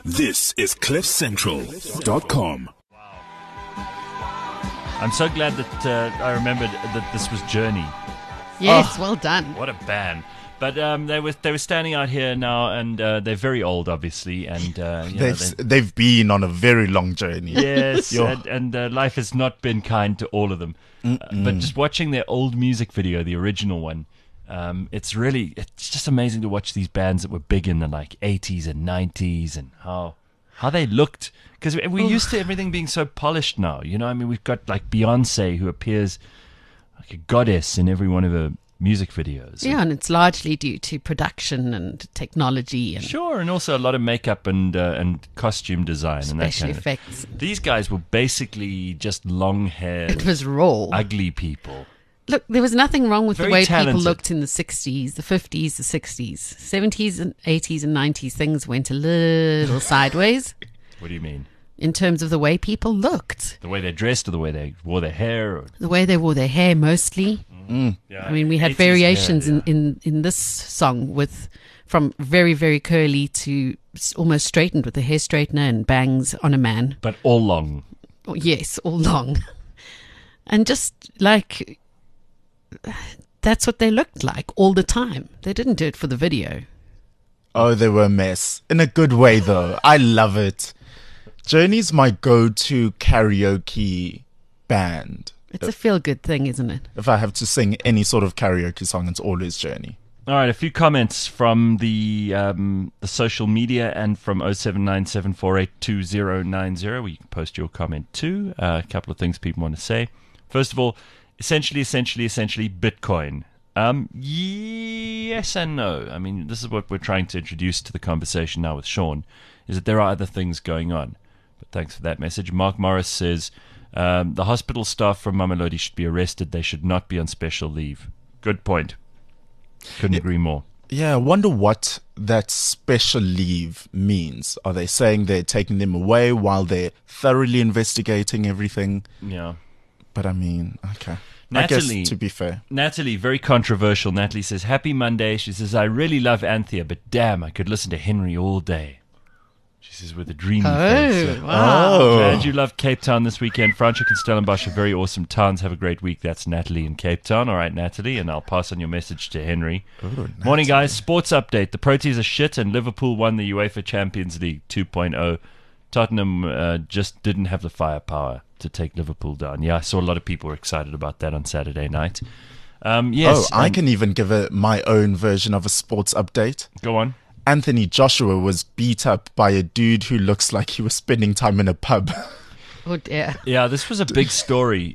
This is CliffCentral.com. I'm so glad that I remembered that this was Journey. Yes, well done. What a band. But they were standing out here now, and they're very old, obviously, and they've been on a very long journey. Yes, and life has not been kind to all of them. But just watching their old music video, the original one, it's just amazing to watch these bands that were big in the 80s and 90s and how they looked. Because we're used to everything being so polished now. You know, I mean, we've got Beyonce, who appears like a goddess in every one of her music videos. Yeah, and it's largely due to production and technology. And sure, and also a lot of makeup and costume design and that special kind effects. These guys were basically just long-haired, It was raw. ugly people. Look, there was nothing wrong with Very the way talented. people looked in the 60s, the 50s, the 60s. 70s and 80s and 90s, things went a little sideways What do you mean? in terms of the way people looked. The way they dressed, or the way they wore their hair? Or... The way they wore their hair mostly. Yeah, I mean, we had 80s variations hair, yeah. in this song from very, very curly to almost straightened with the hair straightener and bangs on a man. But all long. Oh, yes, all long. And just that's what they looked like all the time. They didn't do it for the video. Oh, they were a mess. In a good way, though. I love it. Journey's my go-to karaoke band. It's a feel-good thing, isn't it? If I have to sing any sort of karaoke song, it's always Journey. All right, a few comments from the social media and from 0797482090, where you can post your comment too. A couple of things people want to say. First of all, essentially, Bitcoin. Yes and no. I mean, this is what we're trying to introduce to the conversation now with Sean, is that there are other things going on. But thanks for that message. Mark Morris says, the hospital staff from Mamelodi should be arrested. They should not be on special leave. Good point. Couldn't agree more. Yeah, I wonder what that special leave means. Are they saying they're taking them away while they're thoroughly investigating everything? Yeah. But I mean, okay. Natalie, I guess, to be fair. Natalie, very controversial. Natalie says, happy Monday. She says, I really love Anthea, but damn, I could listen to Henry all day. She says, with a dreamy face. Wow. Glad you loved Cape Town this weekend. Franschhoek and Stellenbosch are very awesome towns. Have a great week. That's Natalie in Cape Town. All right, Natalie, and I'll pass on your message to Henry. Morning, guys. Sports update. The Proteas are shit, and Liverpool won the UEFA Champions League 2.0. Tottenham just didn't have the firepower to take Liverpool down. Yeah, I saw a lot of people were excited about that on Saturday night. Yes. I can even give my own version of a sports update. Go on. Anthony Joshua was beat up by a dude who looks like he was spending time in a pub. Oh, dear. Yeah, this was a big story.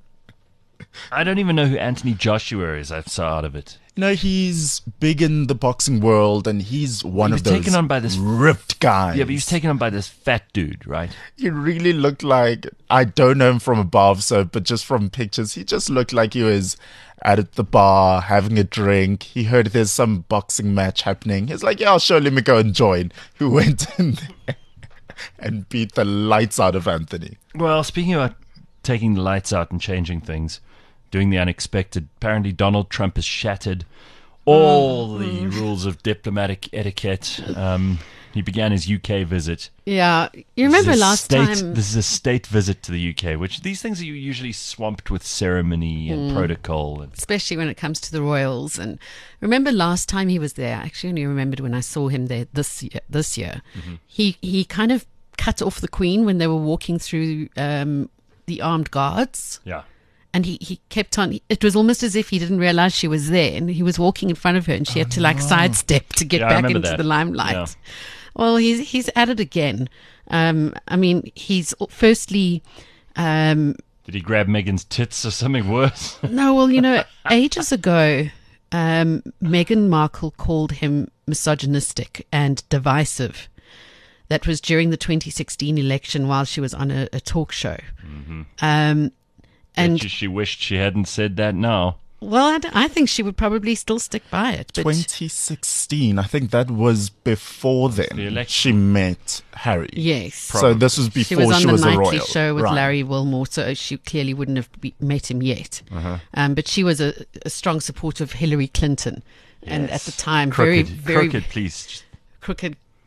I don't even know who Anthony Joshua is. I saw out of it. You know, he's big in the boxing world, and he's one He of was those taken on by this ripped guys. Yeah, but he was taken on by this fat dude, right? He really looked like, I don't know him from above, but just from pictures, he just looked like he was at the bar having a drink. He heard there's some boxing match happening. He's like, yeah, sure, let me go and join. Who went in there and beat the lights out of Anthony. Well, speaking about taking the lights out and changing things, doing the unexpected, apparently Donald Trump has shattered all the rules of diplomatic etiquette. He began his UK visit. Yeah. You remember last time... This is a state visit to the UK, which these things are usually swamped with ceremony and protocol. And especially when it comes to the royals. And remember last time he was there, I actually only remembered when I saw him there this year. Mm-hmm. He kind of cut off the Queen when they were walking through the armed guards. Yeah. And he kept on, it was almost as if he didn't realize she was there, and he was walking in front of her, and she had to sidestep to get back into the limelight. Yeah. Well, he's at it again. I mean, he's firstly... Did he grab Meghan's tits or something worse? No, well, ages ago, Meghan Markle called him misogynistic and divisive. That was during the 2016 election while she was on a talk show. Mm-hmm. And she wished she hadn't said that now. Well, I think she would probably still stick by it. But 2016, I think that was before then she met Harry. Yes. Probably. So this was before she was a royal. She was on the nightly show with Larry Wilmore, so she clearly wouldn't have met him yet. But she was a strong supporter of Hillary Clinton. Yes. And at the time, crooked, very crooked, please. Crooked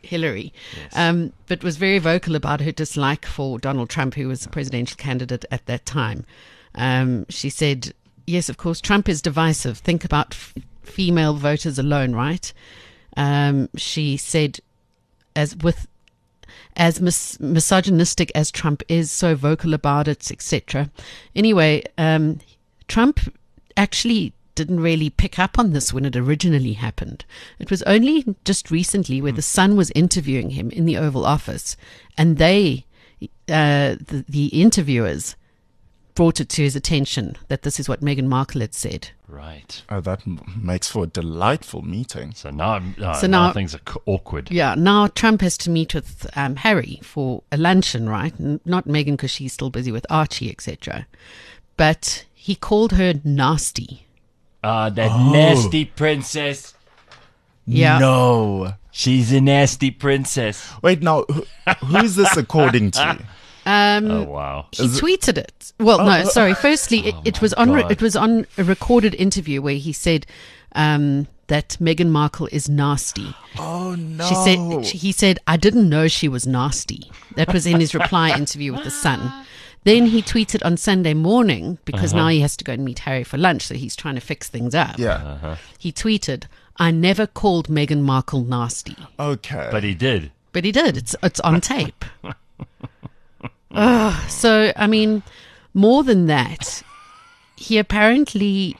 Hillary, but was very vocal about her dislike for Donald Trump, who was the presidential candidate at that time. She said, yes, of course, Trump is divisive. Think about female voters alone, right? She said, as misogynistic as Trump is, so vocal about it, etc. Anyway, Trump actually didn't really pick up on this when it originally happened. It was only just recently where the Sun was interviewing him in the Oval Office, and the interviewers brought it to his attention that this is what Meghan Markle had said. Right. Oh, that makes for a delightful meeting. So now things are awkward. Yeah, now Trump has to meet with Harry for a luncheon, right? Not Meghan because she's still busy with Archie, etc. But he called her nasty. That nasty princess. Yeah. No. She's a nasty princess. Wait, now, who's this according to? Oh, wow. He tweeted it. Well, no, sorry. Firstly, it was on a recorded interview where he said that Meghan Markle is nasty. Oh, no. He said, I didn't know she was nasty. That was in his reply interview with The Sun. Then he tweeted on Sunday morning, because now he has to go and meet Harry for lunch, so he's trying to fix things up. Yeah. He tweeted, I never called Meghan Markle nasty. Okay. But he did. But he did. It's on tape. So, I mean, more than that, he apparently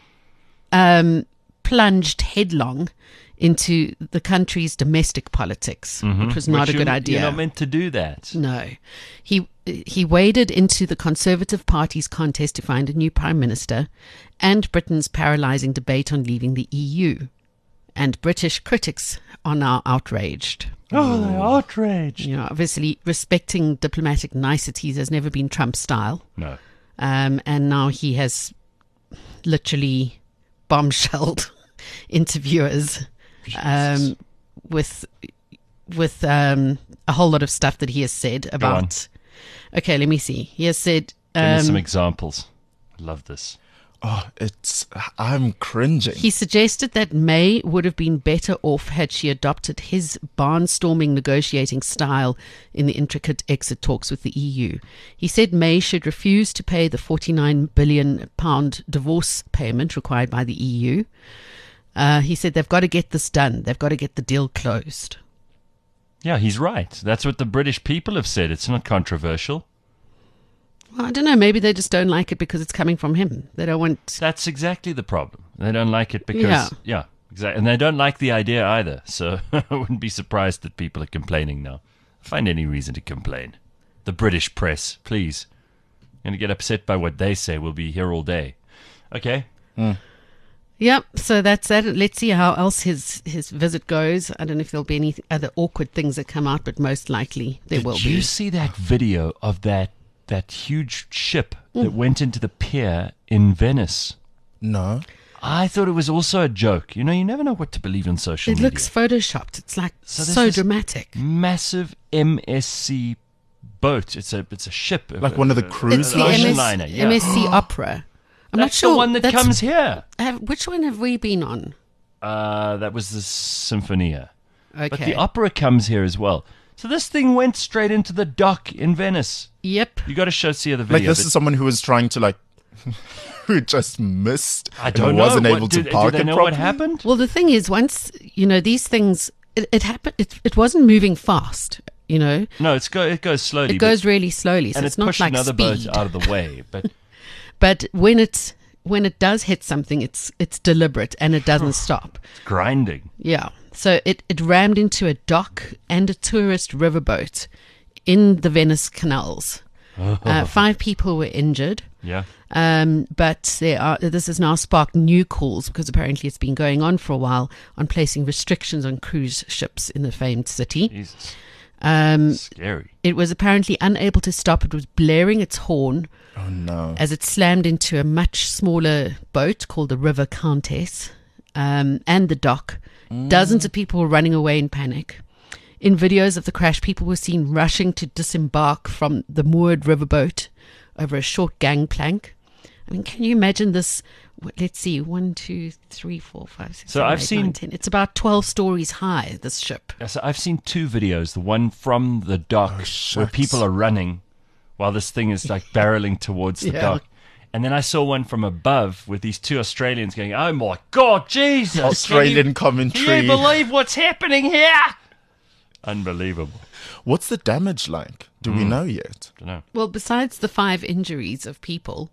plunged headlong into the country's domestic politics, which was not a good idea. You're not meant to do that. No. He waded into the Conservative Party's contest to find a new prime minister and Britain's paralysing debate on leaving the EU. And British critics are now outraged. Oh, they're outraged. You know, obviously, respecting diplomatic niceties has never been Trump's style. No. And now he has literally bombshelled interviewers with a whole lot of stuff that he has said about. Okay, let me see. He has said. Give me some examples. I love this. Oh, I'm cringing. He suggested that May would have been better off had she adopted his barnstorming negotiating style in the intricate exit talks with the EU. He said May should refuse to pay the £49 billion divorce payment required by the EU. He said they've got to get this done. They've got to get the deal closed. Yeah, he's right. That's what the British people have said. It's not controversial. Well, I don't know. Maybe they just don't like it because it's coming from him. They don't want... That's exactly the problem. They don't like it because... Yeah, exactly. And they don't like the idea either. So I wouldn't be surprised that people are complaining now. Find any reason to complain. The British press, please. Going to get upset by what they say. We'll be here all day. Okay. Yep, so that's that. Let's see how else his visit goes. I don't know if there'll be any other awkward things that come out, but most likely there will be. Did you see that video of that huge ship that went into the pier in Venice? No. I thought it was also a joke. You know, you never know what to believe on social media. It looks photoshopped. It's like so dramatic. Massive MSC boat. It's a ship. Like one of the cruise It's the ocean liner, yeah. MSC Opera. I'm That's not sure. the one that comes here. Which one have we been on? That was the Symphonia. Okay. But the opera comes here as well. So this thing went straight into the dock in Venice. Yep. You got to see the video. Like this is someone who was trying to who just missed. I don't and know. wasn't able to park do they it know properly. what happened? Well, the thing is, once, these things, it happened, it wasn't moving fast, No, it goes slowly. It goes really slowly, so and it's it not pushed like another speed. boat out of the way. But But when it does hit something, it's deliberate and it doesn't stop. it's grinding. Yeah. So it rammed into a dock and a tourist riverboat in the Venice canals. 5 people were injured. Yeah. But this has now sparked new calls, because apparently it's been going on for a while, on placing restrictions on cruise ships in the famed city. Jesus. Scary. It was apparently unable to stop. It was blaring its horn. Oh no. As it slammed into a much smaller boat called the River Countess, and the dock. Dozens of people were running away in panic. In videos of the crash, people were seen rushing to disembark from the moored riverboat over a short gangplank. I mean, can you imagine this let's see, 1, 2, 3, 4, 5, 6, So 7, I've 8, seen- 9, 10. It's about 12 stories high, this ship. So I've seen two videos. The one from the dock where shucks. people are running while this thing is like barreling towards the Yeah. dock. And then I saw one from above with these two Australians going, "Oh my God, Jesus! Australian Can you commentary. believe what's happening here?" Unbelievable. What's the damage like? Do we know yet? Don't know. Well, besides the 5 injuries of people,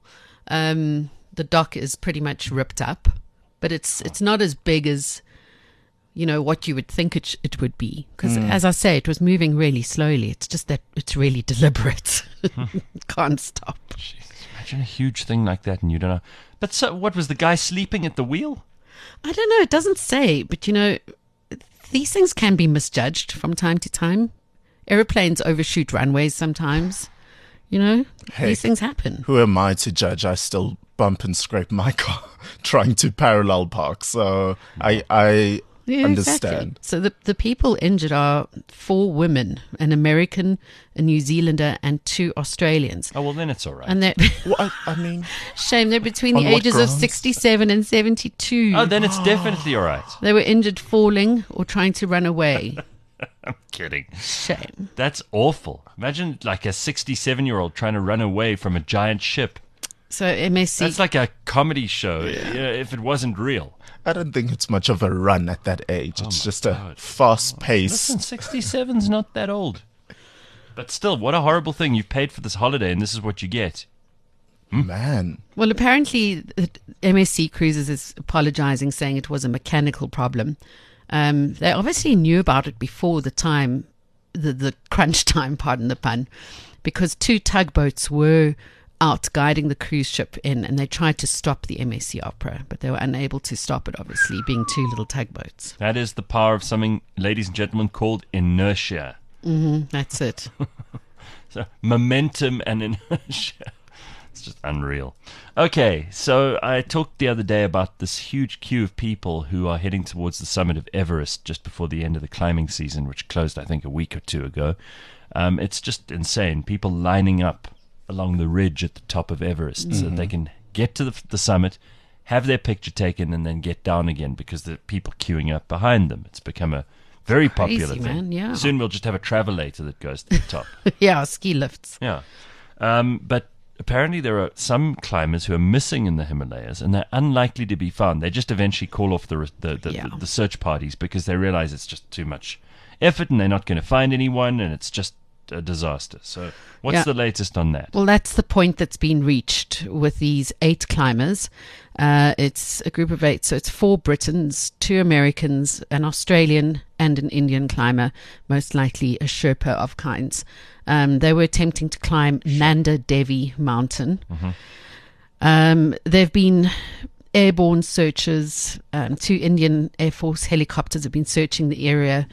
the dock is pretty much ripped up, but it's not as big as, you know, what you would think it would be. Because, as I say, it was moving really slowly. It's just that it's really deliberate. Can't stop. Jesus, imagine a huge thing like that and you don't know. But so, what was the guy sleeping at the wheel? I don't know. It doesn't say, but, you know, these things can be misjudged from time to time. Aeroplanes overshoot runways sometimes. You know, Hey. these things happen. Who am I to judge? I still bump and scrape my car trying to parallel park. So I Yeah, understand. Exactly. So the people injured are 4 women, an American, a New Zealander, and 2 Australians. Oh, well, then it's all right. And they're Well, I mean, shame they're between the On what ages of grounds? 67 and 72. Oh, then it's definitely all right. They were injured falling or trying to run away. Kidding. Shame. That's awful. Imagine like a 67-year-old trying to run away from a giant ship. So MSC. That's like a comedy show if it wasn't real. I don't think it's much of a run at that age. It's my just a God. fast pace. Listen, 67's not that old. But still, what a horrible thing. You've paid for this holiday and this is what you get. Man. Well, apparently, MSC Cruises is apologizing, saying it was a mechanical problem. They obviously knew about it before the time, the crunch time, pardon the pun, because 2 tugboats were out guiding the cruise ship in, and they tried to stop the MSC Opera, but they were unable to stop it, obviously, being 2 little tugboats. That is the power of something, ladies and gentlemen, called inertia. That's it. So, momentum and inertia. It's just unreal. Okay, so I talked the other day about this huge queue of people who are heading towards the summit of Everest just before the end of the climbing season, which closed, I think, a week or 2 ago. It's just insane. People lining up along the ridge at the top of Everest so that they can get to the summit, have their picture taken, and then get down again because the people queuing up behind them. It's become a very popular Crazy, thing. man, yeah. Soon we'll just have a travelator that goes to the top. Yeah, ski lifts. Yeah. But apparently there are some climbers who are missing in the Himalayas and they're unlikely to be found. They just eventually call off the search parties because they realize it's just too much effort and they're not going to find anyone and it's just a disaster. So what's Yeah. the latest on that? Well, that's the point that's been reached with these 8 climbers. It's a group of 8, so it's 4 Britons, 2 Americans, an Australian, and an Indian climber, most likely a Sherpa of kinds. They were attempting to climb Nanda Devi mountain. There have been airborne searches. 2 Indian Air Force helicopters have been searching the area.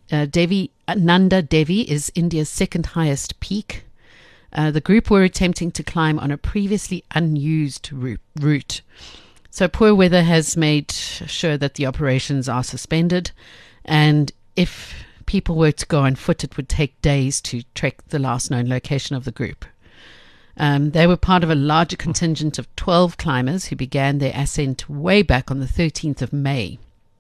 Nanda Devi is India's 2nd highest peak. The group were attempting to climb on a previously unused route. So poor weather has made sure that the operations are suspended, and if people were to go on foot, it would take days to trek the last known location of the group. They were part of a larger contingent of 12 climbers who began their ascent way back on the 13th of May,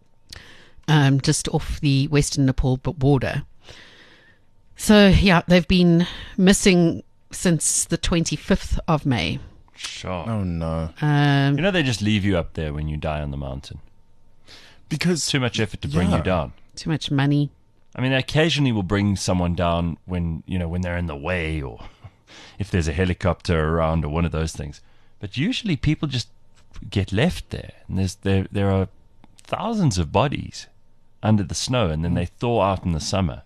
just off the western Nepal border. So, yeah, they've been missing since the 25th of May. Sure. Oh, no. You know they just leave you up there when you die on the mountain. Because Too much effort to bring Yeah. you down. Too much money. I mean, they occasionally will bring someone down when they're in the way or if there's a helicopter around or one of those things. But usually people just get left there. And there are thousands of bodies under the snow and then they thaw out in the summer.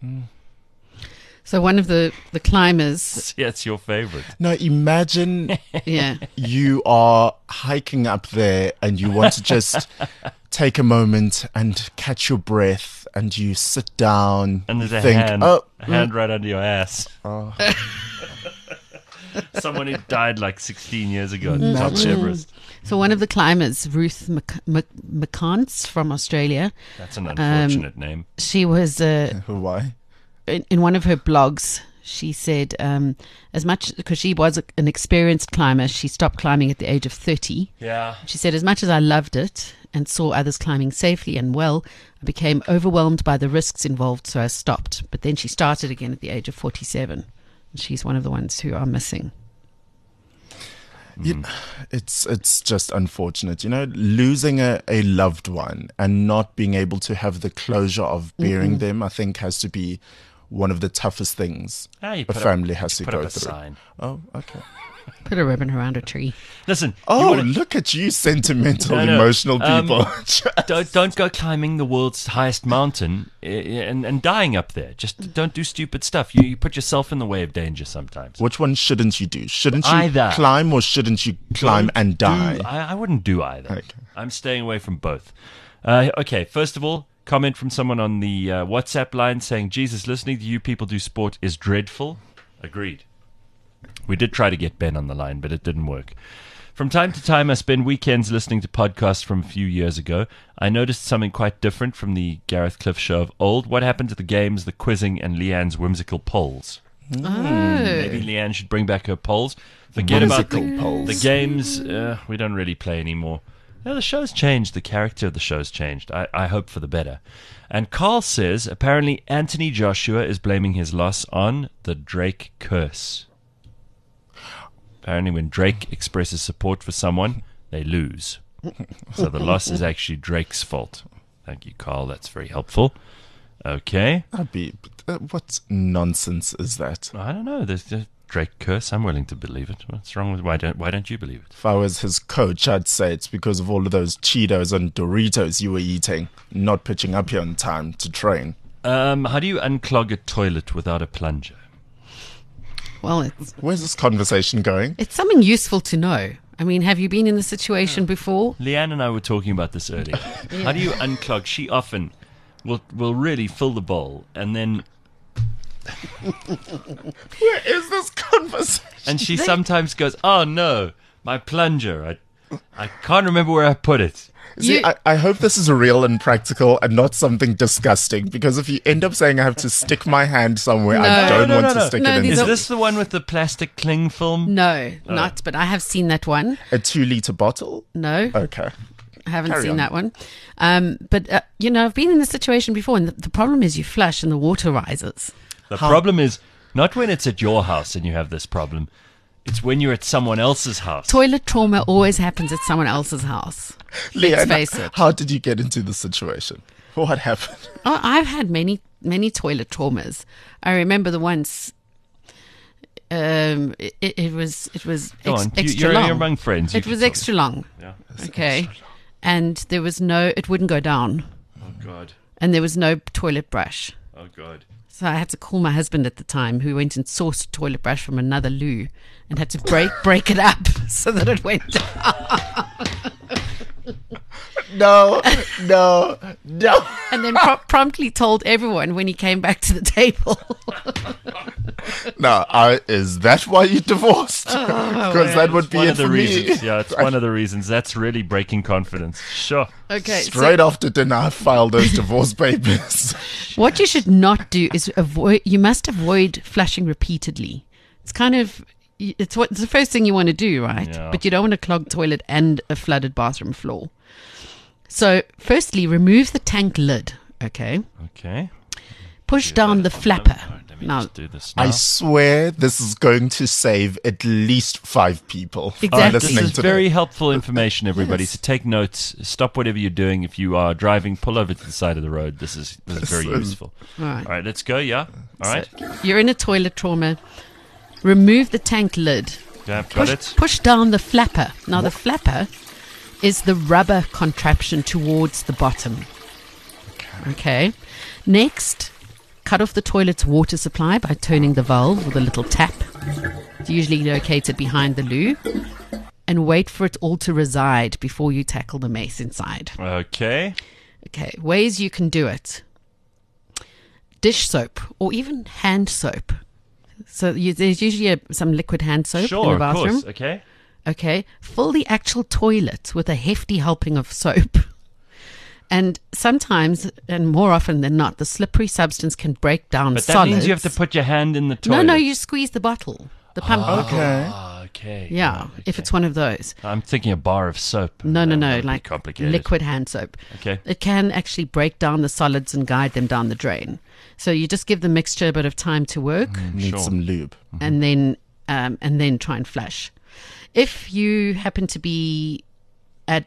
So one of the climbers, Yeah, it's your favorite. No, imagine yeah, you are hiking up there and you want to just take a moment and catch your breath and you sit down And there's you a think, hand, oh, a hand right under your ass. Someone who died like 16 years ago at the top of Everest. so one of the climbers, Ruth McCants from Australia, That's an unfortunate name. she was why? in one of her blogs, She said, as much because she was an experienced climber, she stopped climbing at the age of 30. Yeah. She said, as much as I loved it and saw others climbing safely and well, I became overwhelmed by the risks involved, so I stopped. But then she started again at the age of 47. She's one of the ones who are missing. It's just unfortunate, losing a loved one and not being able to have the closure of burying them, I think has to be one of the toughest things a family has to go through. Sign. Oh, okay. Put a ribbon around a tree. Listen. Look at you, sentimental, emotional people. Don't go climbing the world's highest mountain and dying up there. Just don't do stupid stuff. You put yourself in the way of danger sometimes. Which one shouldn't you do? Shouldn't you Either. climb or shouldn't you climb and die? I wouldn't do either. Okay. I'm staying away from both. Okay, first of all, comment from someone on the WhatsApp line saying, Jesus, listening to you people do sport is dreadful. Agreed. We did try to get Ben on the line, but it didn't work. From time to time, I spend weekends listening to podcasts from a few years ago. I noticed something quite different from the Gareth Cliff show of old. What happened to the games, the quizzing, and Leanne's whimsical polls? Maybe Leanne should bring back her polls. Forget about the games. We don't really play anymore. No, the show's changed. The character of the show's changed. I hope for the better. And Carl says, apparently Anthony Joshua is blaming his loss on the Drake curse. Apparently when Drake expresses support for someone, they lose. So the loss is actually Drake's fault. Thank you, Carl. That's very helpful. Okay. What nonsense is that? I don't know. There's the Drake curse. I'm willing to believe it. What's wrong with why don't you believe it? If I was his coach, I'd say it's because of all of those Cheetos and Doritos you were eating, not pitching up here on time to train. How do you unclog a toilet without a plunger? Well, where's this conversation going? It's something useful to know. I mean, have you been in this situation before? Leanne and I were talking about this earlier. Yeah. How do you unclog? She often will really fill the bowl and then... Where is this conversation? And she sometimes goes, oh no, my plunger. I can't remember where I put it. See, I hope this is real and practical and not something disgusting, because if you end up saying I have to stick my hand somewhere, I don't want to stick it in. Is this the one with the plastic cling film? No, not, but I have seen that one. A 2-liter bottle? No. Okay. I haven't seen that one. But, I've been in this situation before, and the problem is you flush and the water rises. The problem is not when it's at your house and you have this problem. It's when you're at someone else's house. Toilet trauma always happens at someone else's house. Let's face it. How did you get into the situation? What happened? Oh, I've had many toilet traumas. I remember the once. It was extra long. You're among friends. It was extra long. Yeah. Okay. Extra long. And there was it wouldn't go down. Oh God. And there was no toilet brush. Oh God. So I had to call my husband at the time, who went and sourced a toilet brush from another loo, and had to break it up so that it went down. No. And then promptly told everyone when he came back to the table. Now, is that why you divorced? Because that would be one it of the for reasons. me. Yeah, it's one of the reasons. That's really breaking confidence. Sure. Okay. Straight after dinner, I filed those divorce papers. What you should not do is you must avoid flushing repeatedly. It's kind of... It's the first thing you want to do, right? Yeah. But you don't want a clogged toilet and a flooded bathroom floor. So, firstly, remove the tank lid, okay? Okay. Push down the flapper. Let me just do this now. I swear this is going to save at least 5 people. Exactly. This is very helpful information, everybody. Yes. So take notes. Stop whatever you're doing. If you are driving, pull over to the side of the road. This is very useful. All right, let's go, yeah? All right. So you're in a toilet trauma. Remove the tank lid. Yeah, got it. Push down the flapper. Now, the flapper is the rubber contraption towards the bottom. Okay. Next, cut off the toilet's water supply by turning the valve with a little tap. It's usually located behind the loo. And wait for it all to reside before you tackle the mess inside. Okay. Okay. Ways you can do it. Dish soap or even hand soap. So there's usually some liquid hand soap in the bathroom. Of course. Okay. Okay. Fill the actual toilet with a hefty helping of soap. And sometimes, and more often than not, the slippery substance can break down But that solids. means you have to put your hand in the toilet. No, you squeeze the bottle, the pump bottle. Okay. Ah, okay. Yeah, Oh, if okay. it's one of those. I'm thinking a bar of soap. No, That would be like complicated. liquid hand soap. Okay. It can actually break down the solids and guide them down the drain. So you just give the mixture a bit of time to work, Need Sure. some lube. and then try and flush. If you happen to be at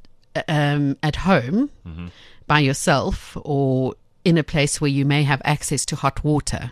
home by yourself or in a place where you may have access to hot water,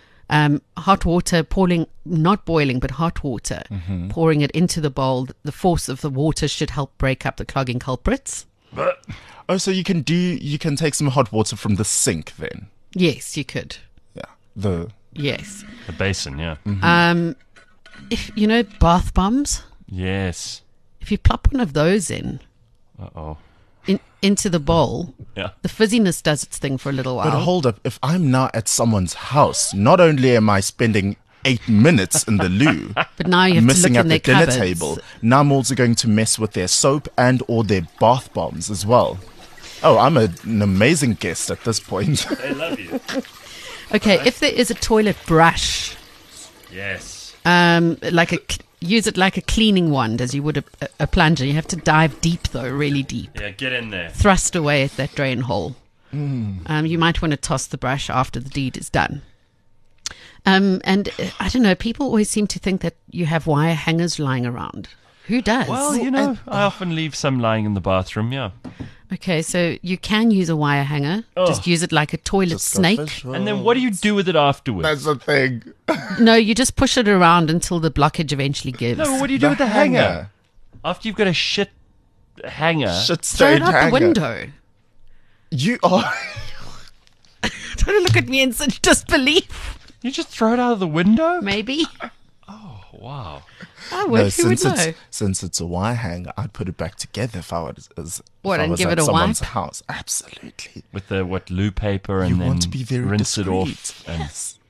not boiling, but hot water, pouring it into the bowl, the force of the water should help break up the clogging culprits. Oh, so you can take some hot water from the sink then. Yes, you could. Yeah. Yes. The basin, yeah. If bath bombs, Yes. if you plop one of those Uh-oh. into the bowl, Yeah. the fizziness does its thing for a little while. But hold up, if I'm now at someone's house, not only am I spending 8 minutes in the loo, But now you have missing to at look in the their dinner cupboards. table, now I'm also going to mess with their soap and or their bath bombs as well. Oh, I'm an amazing guest at this point. They love you. Okay, if there is a toilet brush, Yes. use it like a cleaning wand as you would a plunger. You have to dive deep though, really deep. Yeah, get in there. Thrust away at that drain hole. You might want to toss the brush after the deed is done. And I don't know, people always seem to think that you have wire hangers lying around. Who does? Well, I often leave some lying in the bathroom, yeah. Okay, so you can use a wire hanger. Just use it like a toilet Just go snake. visual. And then what do you do with it afterwards? That's the thing. No, you just push it around until the blockage eventually gives. No, what do you do with the hanger? After you've got a shit hanger. Shit Throw it stained out hanger. the window. You are. Don't look at me in such disbelief. You just throw it out of the window? Maybe. Wow. I would. Who would know? Since it's a wire hanger, I'd put it back together if I was, What, if I and was give at it a someone's wipe? house. Absolutely. With the loo paper and You then want to be very rinse discreet. it off. And Yes.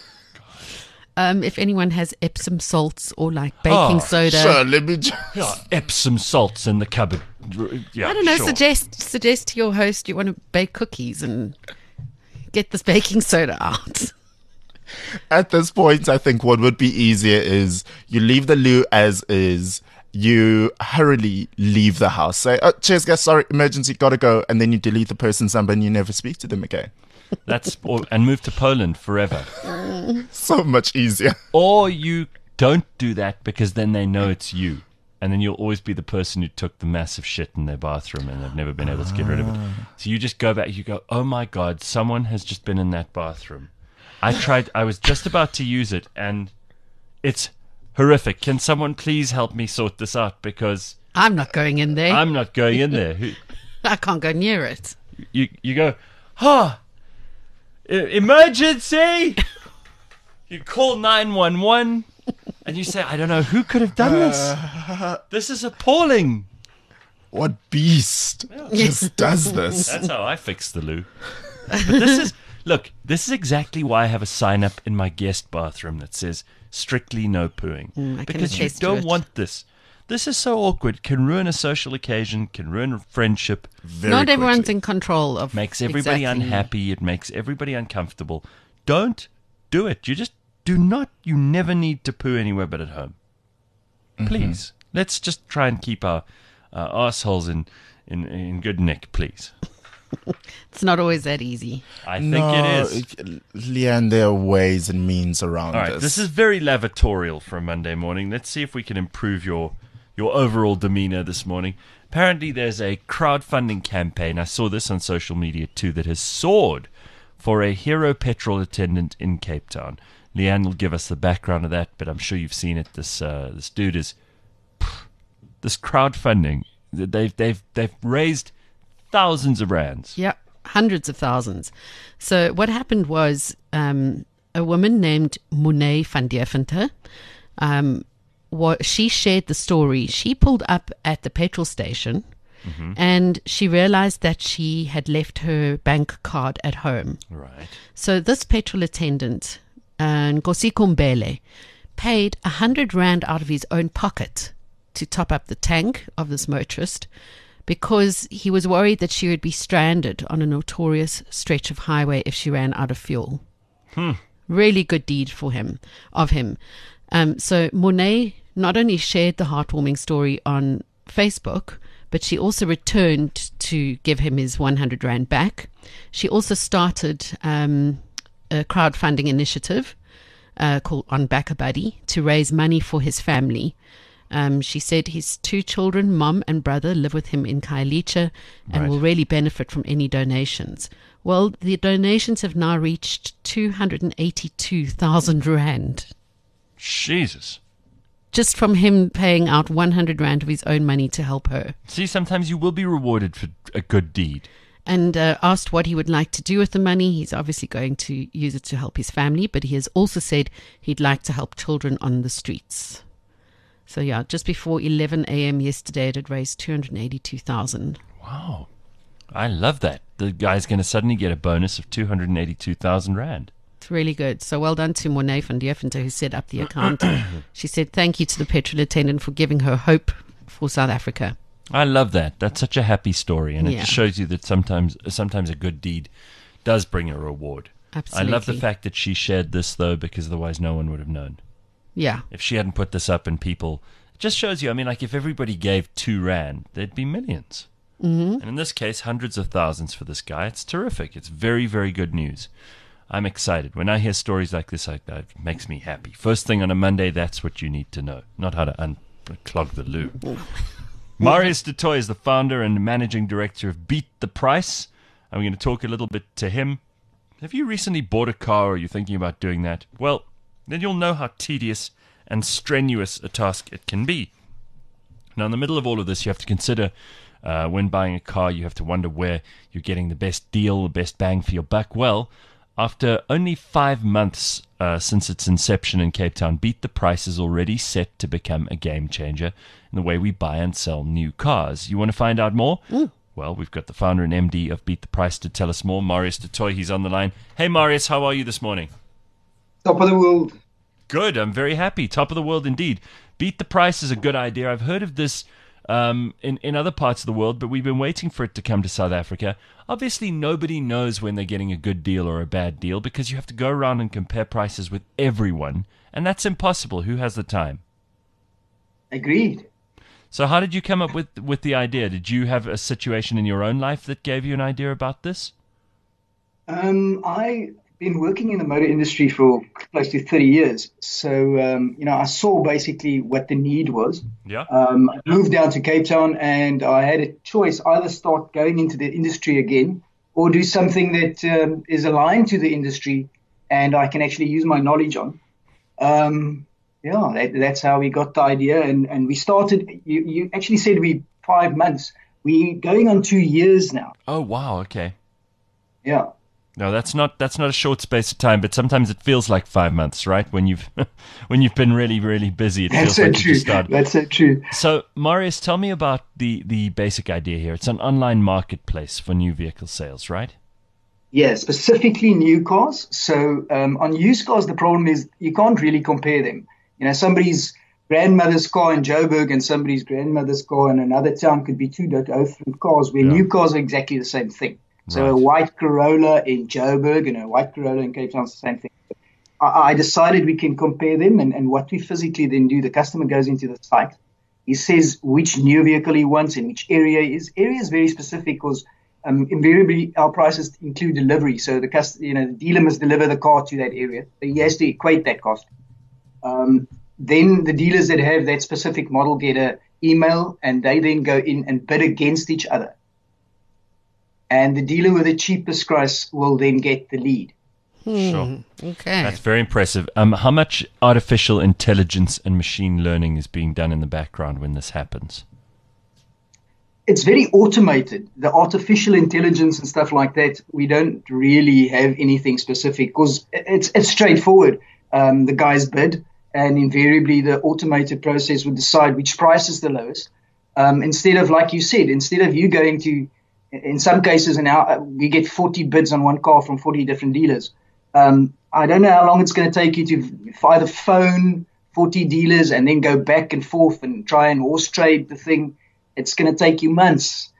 If anyone has Epsom salts or like baking soda, Sure, let me just. Epsom salts in the cupboard. Yeah, I don't know. sure. Suggest to your host you want to bake cookies and get this baking soda out. At this point, I think what would be easier is you leave the loo as is. You hurriedly leave the house. Say, oh, cheers, guys. Sorry, emergency, gotta go. And then you delete the person's number and you never speak to them again. And move to Poland forever. So much easier. Or you don't do that because then they know it's you. And then you'll always be the person who took the massive shit in their bathroom and they've never been able to get rid of it. So you just go back, you go, oh my God, someone has just been in that bathroom. I was just about to use it and it's horrific. Can someone please help me sort this out? Because I'm not going in there. I'm not going in there. I can't go near it. You go, emergency! You call 911 and you say, I don't know who could have done this. This is appalling. What beast just does this? That's how I fix the loo. But this is exactly why I have a sign up in my guest bathroom that says strictly no pooing. I can Because you attest to don't it. want this. This is so awkward. Can ruin a social occasion, can ruin a friendship, Very Not everyone's quickly. in control of. makes everybody exactly. unhappy, it makes everybody uncomfortable. Don't do it. You never need to poo anywhere but at home. Please. Let's just try and keep our assholes in good nick, please. It's not always that easy. I think it is. Leanne, there are ways and means around All right, this is very lavatorial for a Monday morning. Let's see if we can improve your overall demeanor this morning. Apparently, there's a crowdfunding campaign. I saw this on social media too that has soared for a hero petrol attendant in Cape Town. Leanne will give us the background of that, but I'm sure you've seen it. This dude is this crowdfunding. They've raised thousands of rands. Yeah, hundreds of thousands. So what happened was a woman named Monet van Deventer, she shared the story. She pulled up at the petrol station and she realized that she had left her bank card at home. Right. So this petrol attendant, Nkosi Kumbele, paid 100 rand out of his own pocket to top up the tank of this motorist because he was worried that she would be stranded on a notorious stretch of highway if she ran out of fuel. Really good deed for him, of him. So Monet not only shared the heartwarming story on Facebook, but she also returned to give him his 100 Rand back. She also started a crowdfunding initiative called On BackaBuddy to raise money for his family. She said his 2 children, mom and brother, live with him in Khayelitsha and will really benefit from any donations. Well, the donations have now reached 282,000 Rand. Jesus. Just from him paying out 100 Rand of his own money to help her. See, sometimes you will be rewarded for a good deed. And asked what he would like to do with the money. He's obviously going to use it to help his family, but he has also said he'd like to help children on the streets. So, yeah, just before 11 a.m. yesterday, it had raised 282,000. Wow. I love that. The guy's going to suddenly get a bonus of 282,000 Rand. It's really good. So well done to Monet van Deventer, who set up the account. She said thank you to the petrol attendant for giving her hope for South Africa. I love that. That's such a happy story, and it Yeah. just shows you that sometimes a good deed does bring a reward. Absolutely. I love the fact that she shared this, though, because otherwise no one would have known. Yeah. If she hadn't put this up and people... It just shows you, I mean, like, if everybody gave 2 Rand, there'd be millions. And in this case, hundreds of thousands for this guy. It's terrific. It's very, very good news. I'm excited. When I hear stories like this, it makes me happy. First thing on a Monday, that's what you need to know. Not how to unclog the loo. Marius du Toit is the founder and managing director of Beat the Price. I'm going to talk a little bit to him. Have you recently bought a car or are you thinking about doing that? Well, then you'll know how tedious and strenuous a task it can be. Now, in the middle of all of this, you have to consider when buying a car, you have to wonder where you're getting the best deal, the best bang for your buck. Well, after only 5 months since its inception in Cape Town, Beat the Price is already set to become a game changer in the way we buy and sell new cars. You want to find out more? Well, we've got the founder and MD of Beat the Price to tell us more, Marius du Toit. He's on the line. Hey, Marius, how are you this morning? Top of the world. Good, I'm very happy. Top of the world indeed. Beat the Price is a good idea. I've heard of this in other parts of the world, but we've been waiting for it to come to South Africa. Obviously, nobody knows when they're getting a good deal or a bad deal because you have to go around and compare prices with everyone, and that's impossible. Who has the time? Agreed. So how did you come up with the idea? Did you have a situation in your own life that gave you an idea about this? I've been working in the motor industry for close to 30 years. So, I saw basically what the need was. Yeah. I moved down to Cape Town and I had a choice, either start going into the industry again or do something that is aligned to the industry and I can actually use my knowledge on. That's how we got the idea. And we started, you actually said 5 months. We're going on 2 years now. Oh, wow. Okay. Yeah. No, that's not a short space of time, but sometimes it feels like 5 months, right? When you've been really, really busy, it feels like you just started. That's so true. So, Marius, tell me about the basic idea here. It's an online marketplace for new vehicle sales, right? Yeah, specifically new cars. So on used cars, the problem is you can't really compare them. Somebody's grandmother's car in Joburg and somebody's grandmother's car in another town could be 2 different cars, where new cars are exactly the same thing. So a white Corolla in Joburg and a white Corolla in Cape Town is the same thing. I decided we can compare them, and what we physically then do, the customer goes into the site. He says which new vehicle he wants and which area is. Area is very specific because invariably our prices include delivery. So the the dealer must deliver the car to that area. So he has to equate that cost. Then the dealers that have that specific model get an email, and they then go in and bid against each other. And the dealer with the cheapest price will then get the lead. Sure. Okay. That's very impressive. How much artificial intelligence and machine learning is being done in the background when this happens? It's very automated. The artificial intelligence and stuff like that, we don't really have anything specific because it's straightforward. The guys bid, and invariably the automated process would decide which price is the lowest. Instead of, like you said, instead of you going to, in some cases now, we get 40 bids on one car from 40 different dealers. I don't know how long it's going to take you to either phone 40 dealers and then go back and forth and try and horse trade the thing. It's going to take you months.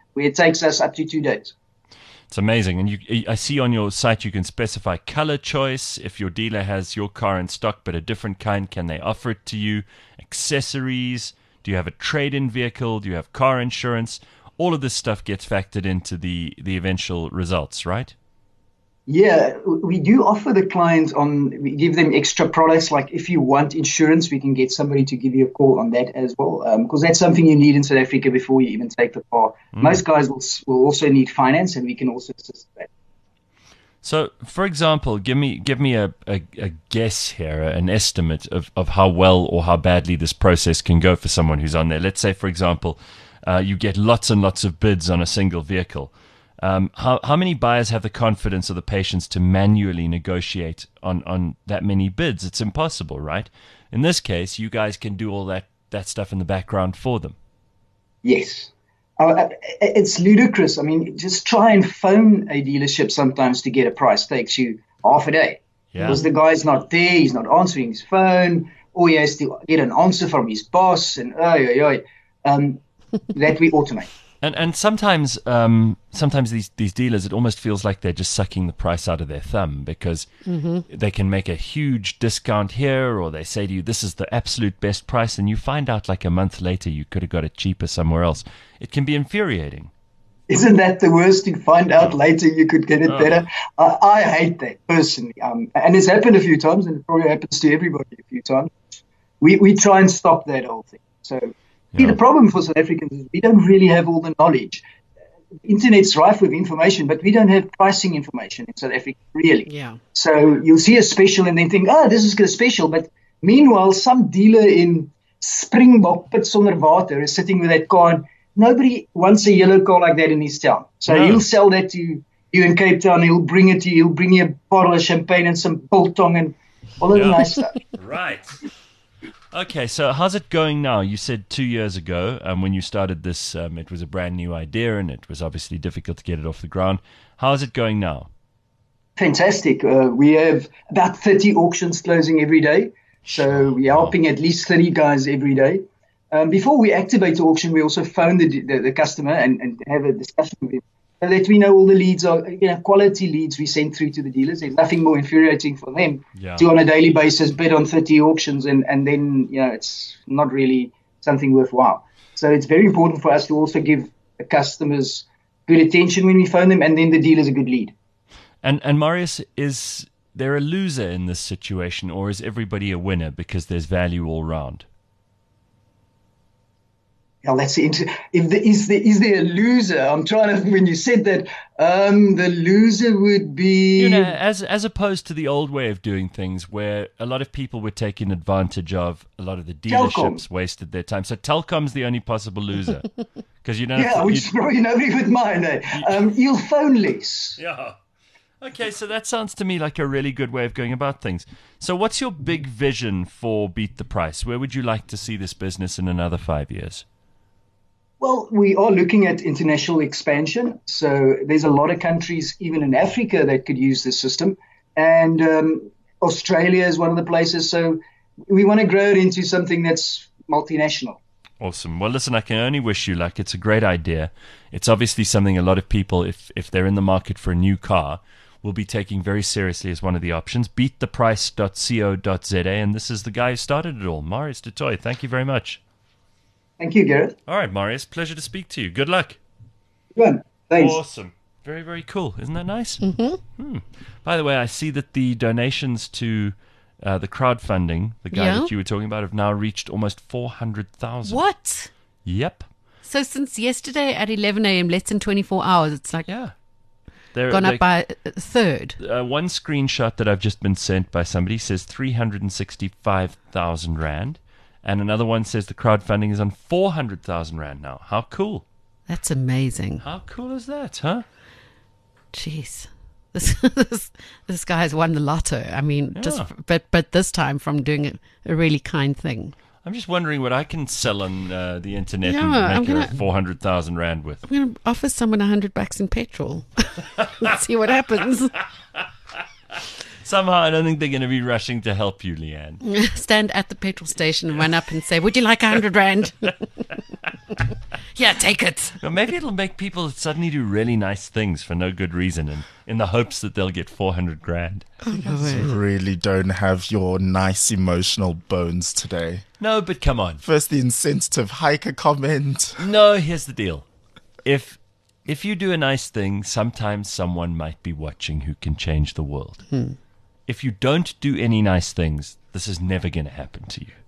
where it takes us up to 2 days. It's amazing. And I see on your site you can specify color choice. If your dealer has your car in stock but a different kind, can they offer it to you? Accessories. Do you have a trade-in vehicle? Do you have car insurance? All of this stuff gets factored into the eventual results, right? Yeah, we do offer the clients we give them extra products. Like if you want insurance, we can get somebody to give you a call on that as well. Because that's something you need in South Africa before you even take the car. Most guys will also need finance, and we can also assist with that. So, for example, give me a guess here, an estimate of how well or how badly this process can go for someone who's on there. Let's say, for example, you get lots and lots of bids on a single vehicle. How many buyers have the confidence or the patience to manually negotiate on that many bids? It's impossible, right? In this case, you guys can do all that stuff in the background for them. Yes. It's ludicrous. I mean, just try and phone a dealership sometimes to get a price. Takes you half a day. Yeah. Because the guy's not there, he's not answering his phone, or he has to get an answer from his boss, and that we automate. And sometimes these dealers, it almost feels like they're just sucking the price out of their thumb because they can make a huge discount here, or they say to you, this is the absolute best price, and you find out like a month later you could have got it cheaper somewhere else. It can be infuriating. Isn't that the worst? To find out later you could get it better. I hate that personally, and it's happened a few times, and it probably happens to everybody a few times. We try and stop that whole thing. So. See, the problem for South Africans is we don't really have all the knowledge. The internet's rife with information, but we don't have pricing information in South Africa, really. Yeah. So you'll see a special and then think, this is a special. But meanwhile, some dealer in Springbok, Piet Sonder Water, is sitting with that car, and nobody wants a yellow car like that in his town. So he'll sell that to you in Cape Town. He'll bring it to you. He'll bring you a bottle of champagne and some biltong and all of the nice stuff. Right. Okay, so how's it going now? You said 2 years ago, when you started this, it was a brand new idea and it was obviously difficult to get it off the ground. How's it going now? Fantastic. We have about 30 auctions closing every day. So we're helping at least 30 guys every day. Before we activate the auction, we also phone the customer and have a discussion with him. So that we know all the leads are quality leads we send through to the dealers. There's nothing more infuriating for them to on a daily basis bid on 30 auctions and then it's not really something worthwhile. So it's very important for us to also give the customers good attention when we phone them, and then the dealer's a good lead. And Marius, is there a loser in this situation, or is everybody a winner because there's value all round? Yeah, let's see. Is there a loser? I'm trying to. When you said that, the loser would be. As opposed to the old way of doing things, where a lot of people were taking advantage of, a lot of the dealerships Telkom wasted their time. So Telkom's the only possible loser, because which probably nobody would mind. You'll phone less. Yeah. Okay, so that sounds to me like a really good way of going about things. So, what's your big vision for Beat the Price? Where would you like to see this business in another 5 years? Well, we are looking at international expansion. So there's a lot of countries, even in Africa, that could use this system. And Australia is one of the places. So we want to grow it into something that's multinational. Awesome. Well, listen, I can only wish you luck. It's a great idea. It's obviously something a lot of people, if they're in the market for a new car, will be taking very seriously as one of the options. Beattheprice.co.za. And this is the guy who started it all, Marius du Toit. Thank you very much. Thank you, Gareth. All right, Marius, pleasure to speak to you. Good luck. Good. Thanks. Awesome. Very, very cool. Isn't that nice? Mm-hmm. By the way, I see that the donations to the crowdfunding, the guy that you were talking about, have now reached almost 400,000. What? Yep. So since yesterday at 11 a.m., less than 24 hours, it's like gone up by a third. One screenshot that I've just been sent by somebody says 365,000 Rand. And another one says the crowdfunding is on 400,000 Rand now. How cool. That's amazing. How cool is that, huh? Jeez. This guy has won the lotto. I mean, but this time from doing a really kind thing. I'm just wondering what I can sell on the internet and make 400,000 Rand with. I'm going to offer someone $100 in petrol. Let's see what happens. Somehow, I don't think they're going to be rushing to help you, Leanne. Stand at the petrol station and run up and say, "Would you like 100 Rand?" Yeah, take it. Well, maybe it'll make people suddenly do really nice things for no good reason, and in the hopes that they'll get 400 grand. You really don't have your nice emotional bones today. No, but come on. First, the insensitive hiker comment. No, here's the deal. If you do a nice thing, sometimes someone might be watching who can change the world. If you don't do any nice things, this is never going to happen to you.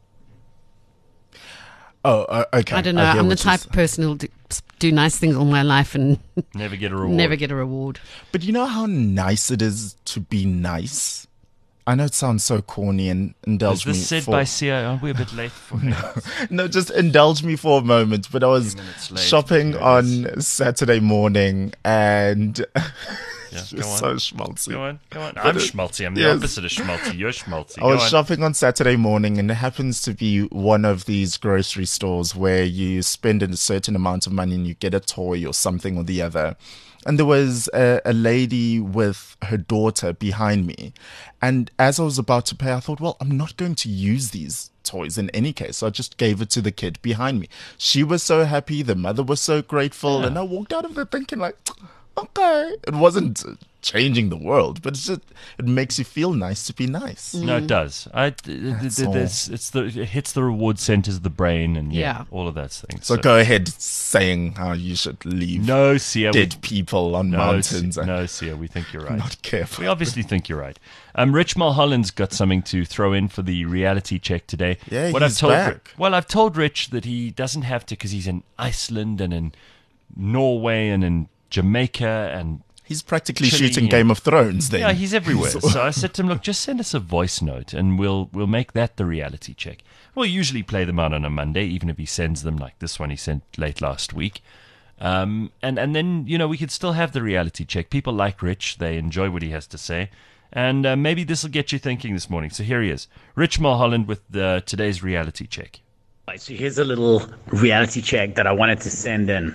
Oh, okay. I don't know. I'm the type of person who'll do nice things all my life and Never get a reward. never get a reward. But you know how nice it is to be nice? I know it sounds so corny, and indulge Is me this said for... by Sia? Are we a bit late for him? No, just indulge me for a moment. But I was minutes late, shopping but on Saturday morning, and Yeah, you're go on. so schmaltzy. Go on. I'm schmaltzy. I'm the Yes. opposite of schmaltzy. You're schmaltzy. I Go was on. shopping on Saturday morning, and it happens to be one of these grocery stores where you spend a certain amount of money and you get a toy or something or the other. And there was a lady with her daughter behind me. And as I was about to pay, I thought, well, I'm not going to use these toys in any case. So I just gave it to the kid behind me. She was so happy. The mother was so grateful. Yeah. And I walked out of there thinking like, okay. It wasn't changing the world, but it's just, it makes you feel nice to be nice. No, it does. all. It hits the reward centers of the brain, and Yeah. all of those things. So go ahead saying how you should leave no, Sia. dead people on mountains. and No, Sia. We think you're right. Not careful. We obviously think you're right. Rich Mulholland's got something to throw in for the reality check today. Yeah, what he's back. I've told Rich that he doesn't have to because he's in Iceland and in Norway and in Jamaica and He's practically Chile shooting and- Game of Thrones then. yeah, he's everywhere. So I said to him, look, just send us a voice note and we'll make that the reality check. We'll usually play them out on a Monday, even if he sends them like this one he sent late last week. And then, we could still have the reality check. People like Rich. They enjoy what he has to say. And maybe this will get you thinking this morning. So here he is. Rich Mulholland with today's reality check. Right, so here's a little reality check that I wanted to send in.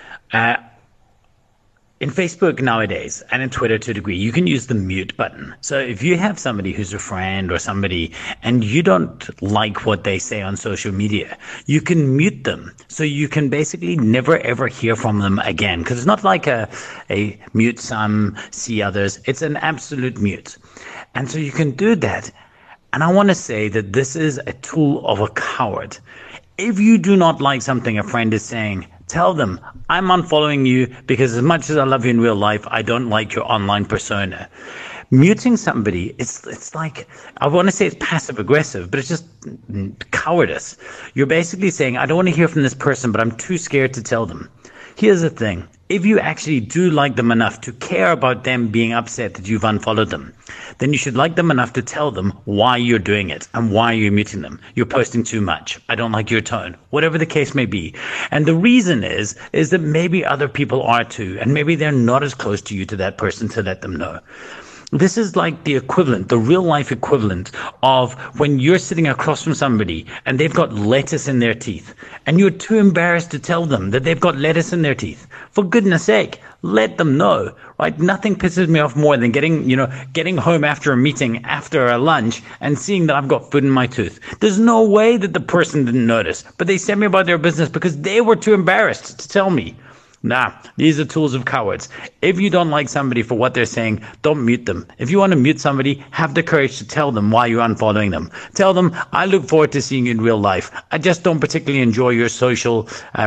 In Facebook nowadays, and in Twitter to a degree, you can use the mute button. So if you have somebody who's a friend or somebody, and you don't like what they say on social media, you can mute them. So you can basically never ever hear from them again. Because it's not like a mute some, see others. It's an absolute mute. And so you can do that. And I want to say that this is a tool of a coward. If you do not like something a friend is saying, tell them, I'm unfollowing you because as much as I love you in real life, I don't like your online persona. Muting somebody, it's like, I want to say it's passive aggressive, but it's just cowardice. You're basically saying, I don't want to hear from this person, but I'm too scared to tell them. Here's the thing. If you actually do like them enough to care about them being upset that you've unfollowed them, then you should like them enough to tell them why you're doing it and why you're muting them. You're posting too much. I don't like your tone. Whatever the case may be. And the reason is that maybe other people are too, and maybe they're not as close to you to that person to let them know. This is like the equivalent, the real life equivalent of when you're sitting across from somebody and they've got lettuce in their teeth and you're too embarrassed to tell them that they've got lettuce in their teeth. For goodness sake, let them know, right? Nothing pisses me off more than getting home after a meeting, after a lunch and seeing that I've got food in my tooth. There's no way that the person didn't notice, but they sent me about their business because they were too embarrassed to tell me. Nah, these are tools of cowards. If you don't like somebody for what they're saying, don't mute them. If you want to mute somebody, have the courage to tell them why you're unfollowing them. Tell them, I look forward to seeing you in real life. I just don't particularly enjoy your social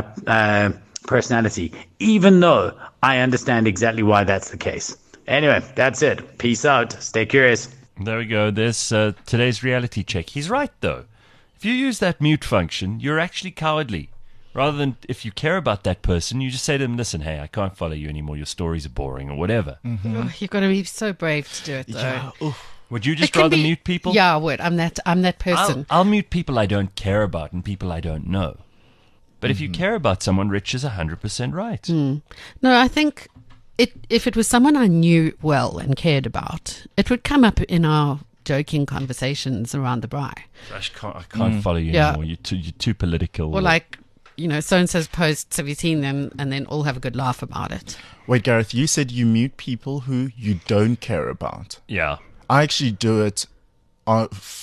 personality, even though I understand exactly why that's the case. Anyway, that's it. Peace out. Stay curious. There we go. There's today's reality check. He's right, though. If you use that mute function, you're actually cowardly. Rather than, if you care about that person, you just say to them, listen, hey, I can't follow you anymore. Your stories are boring or whatever. Oh, you've got to be so brave to do it, though. Yeah, Would you It just can rather be- mute people? Yeah, I would. I'm that person. I'll mute people I don't care about and people I don't know. But if you care about someone, Rich is 100% right. No, I think if it was someone I knew well and cared about, it would come up in our joking conversations around the braai. I can't follow you Yeah. anymore. You're too political. Or like, so-and-so's posts, have you seen them? And then all have a good laugh about it. Wait, Gareth, you said you mute people who you don't care about. Yeah. I actually do it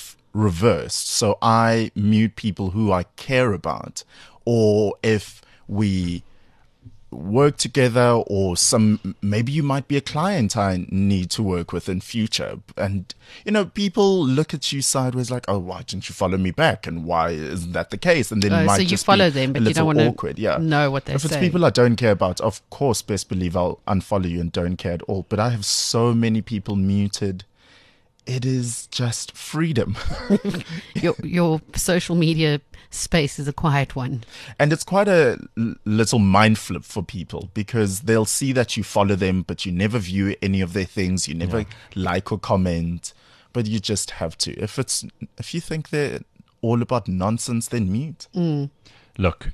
reversed. So I mute people who I care about. Or if we work together, or maybe you might be a client I need to work with in future. And, people look at you sideways like, oh, why didn't you follow me back? And why isn't that the case? And then it might so you just follow be them, but a you don't little want awkward. to know what they're If it's saying. people I don't care about, of course, best believe I'll unfollow you and don't care at all. But I have so many people muted. It is just freedom. Your social media space is a quiet one. And it's quite a little mind flip for people, because they'll see that you follow them, but you never view any of their things. You never like or comment, but you just have to. If you think they're all about nonsense, then mute. Look,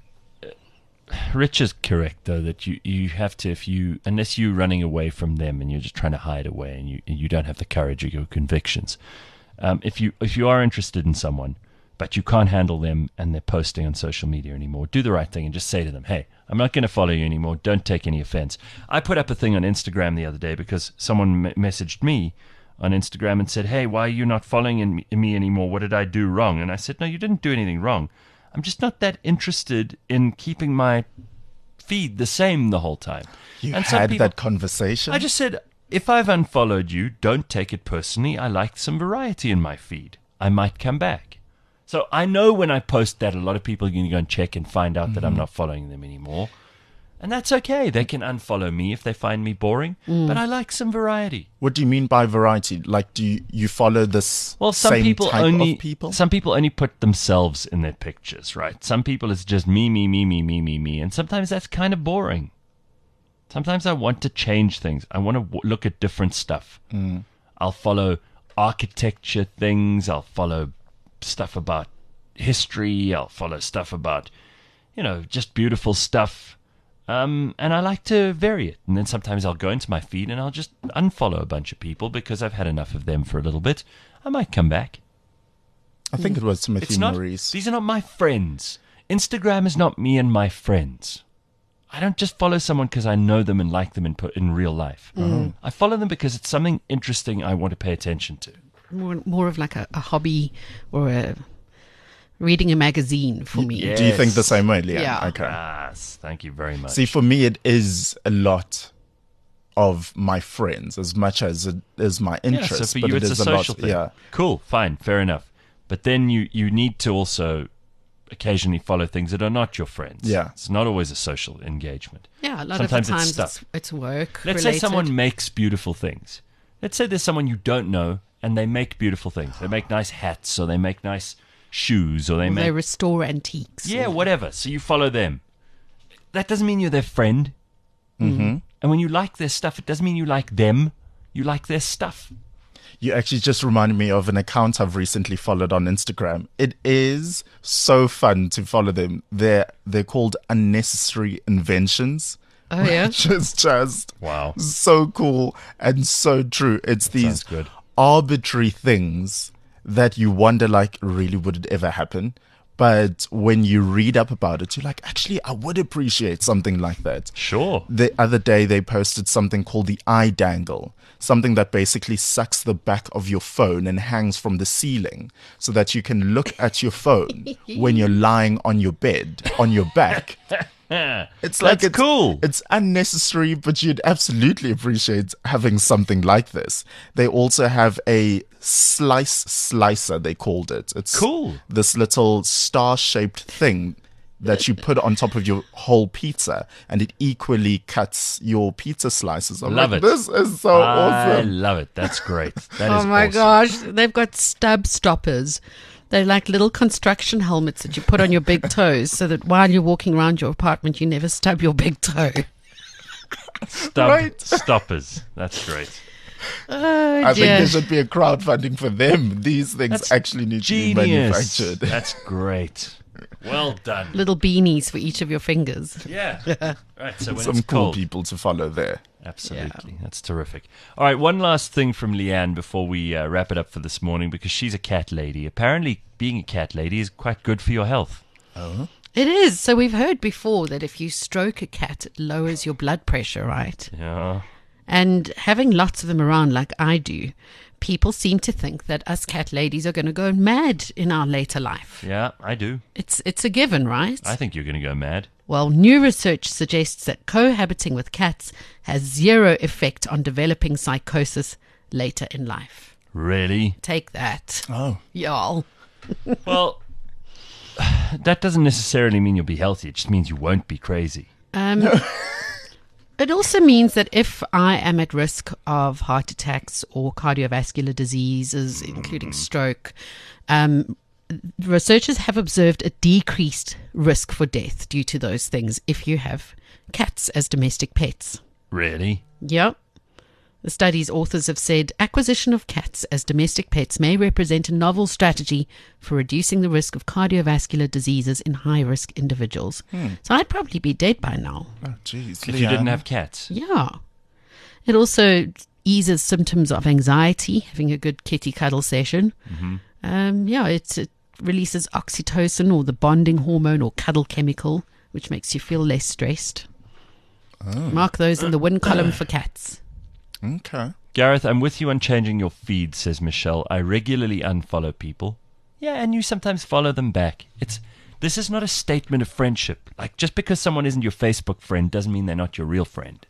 Rich is correct, though, that you have to, unless you're running away from them and you're just trying to hide away and you don't have the courage of your convictions, if you are interested in someone, but you can't handle them and they're posting on social media anymore, do the right thing and just say to them, hey, I'm not going to follow you anymore. Don't take any offense. I put up a thing on Instagram the other day because someone messaged me on Instagram and said, hey, why are you not following me anymore? What did I do wrong? And I said, no, you didn't do anything wrong. I'm just not that interested in keeping my feed the same the whole time. You had that conversation? I just said, if I've unfollowed you, don't take it personally. I like some variety in my feed. I might come back. So I know when I post that, a lot of people are going to go and check and find out that I'm not following them anymore. And that's okay. They can unfollow me if they find me boring. But I like some variety. What do you mean by variety? Like, do you follow this same type of people? Some people only put themselves in their pictures, right? Some people, it's just me, me, me, me, me, me, me. And sometimes that's kind of boring. Sometimes I want to change things. I want to look at different stuff. I'll follow architecture things. I'll follow stuff about history. I'll follow stuff about, just beautiful stuff. And I like to vary it. And then sometimes I'll go into my feed and I'll just unfollow a bunch of people because I've had enough of them for a little bit. I might come back. I think it was Timothy Maurice. These are not my friends. Instagram is not me and my friends. I don't just follow someone because I know them and like them in real life. I follow them because it's something interesting I want to pay attention to. More of like a hobby or reading a magazine for me. Yes. Do you think the same way, Leanne? Yeah. Okay. Yes, thank you very much. See, for me, it is a lot of my friends as much as it is my interests. So for but you, it it's is a social thing. Yeah. Cool, fine, fair enough. But then you need to also occasionally follow things that are not your friends. Yeah. It's not always a social engagement. Yeah, a lot Sometimes of the it's times stuff. it's work Let's related. say someone makes beautiful things. Let's say there's someone you don't know and they make beautiful things. They make nice hats, or they make nice shoes, or they restore antiques. Yeah, whatever. So you follow them. That doesn't mean you're their friend. And when you like their stuff, it doesn't mean you like them. You like their stuff. You actually just reminded me of an account I've recently followed on Instagram. It is so fun to follow them. They're called Unnecessary Inventions. Oh, yeah? Which is just Wow. so cool and so true. It's these sounds good. arbitrary things that you wonder, like, really would it ever happen? But when you read up about it, you're like, actually, I would appreciate something like that. Sure. The other day, they posted something called the eye dangle, something that basically sucks the back of your phone and hangs from the ceiling so that you can look at your phone when you're lying on your bed, on your back. It's like That's cool. It's unnecessary, but you'd absolutely appreciate having something like this. They also have a slicer, they called it. It's Cool. This little star-shaped thing that you put on top of your whole pizza, and it equally cuts your pizza slices. I'm Love like, it. This is so I awesome. love it. That's great. That Oh is my awesome. gosh, they've got stub stoppers. They're like little construction helmets that you put on your big toes so that while you're walking around your apartment, you never stub your big toe. Right. Stoppers. That's great. Oh, I think dear. there should be a crowdfunding for them. These things That's actually need to be Genius. manufactured. That's great. Well done. Little beanies for each of your fingers. Yeah. Right. So when Some it's cool cold, people to follow there. absolutely, that's terrific. All right, one last thing from Leanne before we wrap it up for this morning, because she's a cat lady. Apparently, being a cat lady is quite good for your health. It is. So we've heard before that if you stroke a cat, it lowers your blood pressure, right? Yeah. And having lots of them around like I do, people seem to think that us cat ladies are going to go mad in our later life. Yeah, I do. It's a given, right? I think you're going to go mad. Well, new research suggests that cohabiting with cats has zero effect on developing psychosis later in life. Really? Take that. Oh. Y'all. Well, that doesn't necessarily mean you'll be healthy. It just means you won't be crazy. It also means that if I am at risk of heart attacks or cardiovascular diseases, including stroke, researchers have observed a decreased risk for death due to those things if you have cats as domestic pets. Really? Yep. The study's authors have said acquisition of cats as domestic pets may represent a novel strategy for reducing the risk of cardiovascular diseases in high-risk individuals. So I'd probably be dead by now. Oh, jeez. If you didn't have cats. Yeah. It also eases symptoms of anxiety, having a good kitty cuddle session. It releases oxytocin, or the bonding hormone or cuddle chemical, which makes you feel less stressed. Mark those in the win column for cats. Okay. Gareth, I'm with you on changing your feed, says Michelle. I regularly unfollow people. Yeah, and you sometimes follow them back. This is not a statement of friendship. Like, just because someone isn't your Facebook friend doesn't mean they're not your real friend.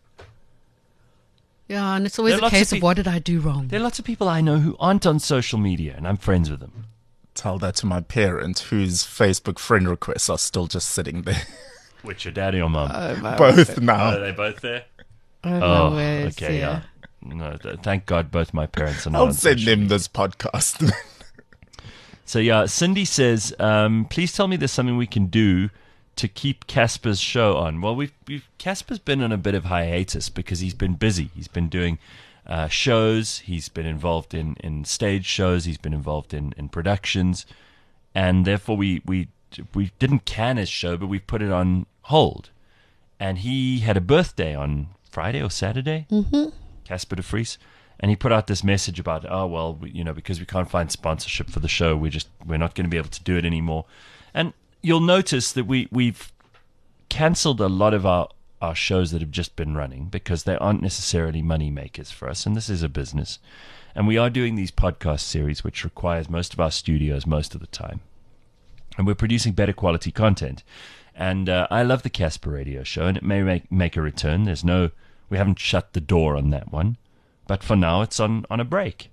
Yeah, and it's always There are a lots case of of what did I do wrong? There are lots of people I know who aren't on social media, and I'm friends with them. Tell that to my parent, whose Facebook friend requests are still just sitting there. Which, your daddy or mum? Both now. Are they both there? Oh, my words, okay, yeah. No, thank God both my parents are not I'll on send social them this podcast. So, yeah, Cindy says, please tell me there's something we can do to keep Casper's show on. Well, Casper's been on a bit of hiatus because he's been busy. He's been doing shows. He's been involved in stage shows. He's been involved in productions. And therefore, we didn't can his show, but we put it on hold. And he had a birthday on Friday or Saturday, Casper de Vries. And he put out this message about, because we can't find sponsorship for the show, we're not going to be able to do it anymore. And you'll notice that we've cancelled a lot of our shows that have just been running because they aren't necessarily money makers for us. And this is a business. And we are doing these podcast series, which requires most of our studios most of the time. And we're producing better quality content. And I love the Casper Radio Show, and it may make a return. We haven't shut the door on that one. But for now, it's on a break.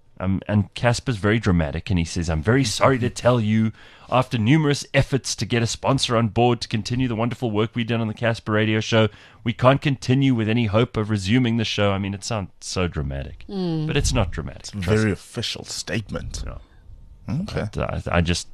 And Casper's very dramatic, and he says, I'm very sorry to tell you, after numerous efforts to get a sponsor on board to continue the wonderful work we've done on the Casper Radio Show, we can't continue with any hope of resuming the show. I mean, it sounds so dramatic, but it's not dramatic. It's a very official statement. No. Okay. But, I just,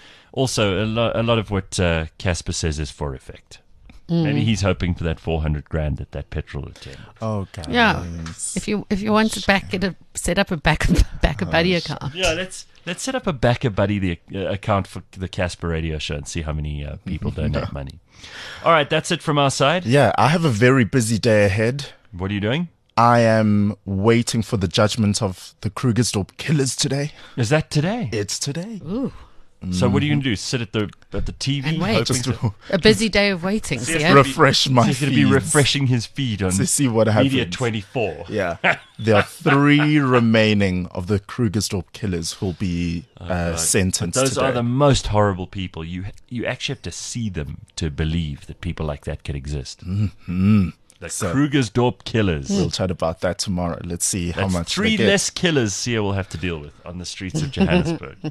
also a lot of what Casper says is for effect. Maybe he's hoping for that 400 grand at that petrol attendant. Oh, guys. Yeah. If you want to set up a backer buddy account. Yeah, let's set up a backer buddy account for the Casper Radio Show and see how many people donate money. All right, that's it from our side. Yeah, I have a very busy day ahead. What are you doing? I am waiting for the judgment of the Krugersdorp killers today. Is that today? It's today. Ooh. So what are you going to do? Sit at the TV And wait. hoping to A busy day of waiting. See, See, it's refresh my he's going to be feeds refreshing his feed on to see what happens. Media 24. Yeah. There are 3 remaining of the Krugersdorp killers who will be sentenced Those today. are the most horrible people. You actually have to see them to believe that people like that could exist. The Krugersdorp killers. We'll chat about that tomorrow. Let's see how That's much 3 they get. less killers Sia will have to deal with on the streets of Johannesburg.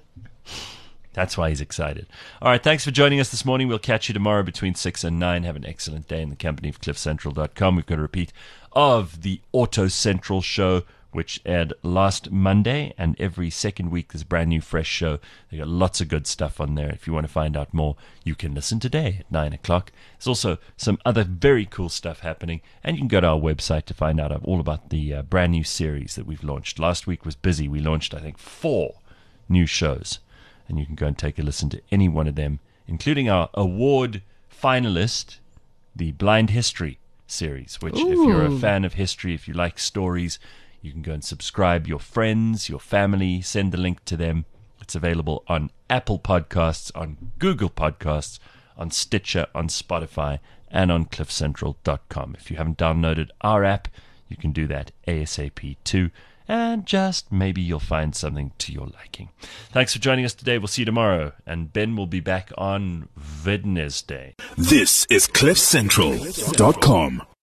That's why he's excited. All right, thanks for joining us this morning. We'll catch you tomorrow between 6 and 9. Have an excellent day in the company of CliffCentral.com. We've got a repeat of the Auto Central show, which aired last Monday, and every second week there's a brand new fresh show. They got lots of good stuff on there. If you want to find out more, you can listen today at 9 o'clock. There's also some other very cool stuff happening, and you can go to our website to find out all about the brand new series that we've launched. Last week was busy. We launched, I think, 4 new shows. And you can go and take a listen to any one of them, including our award finalist, the Blind History series, which if you're a fan of history, if you like stories, you can go and subscribe your friends, your family, send the link to them. It's available on Apple Podcasts, on Google Podcasts, on Stitcher, on Spotify, and on CliffCentral.com. If you haven't downloaded our app, you can do that ASAP too. And just maybe you'll find something to your liking. Thanks for joining us today. We'll see you tomorrow. And Ben will be back on Wednesday. This is CliffCentral.com.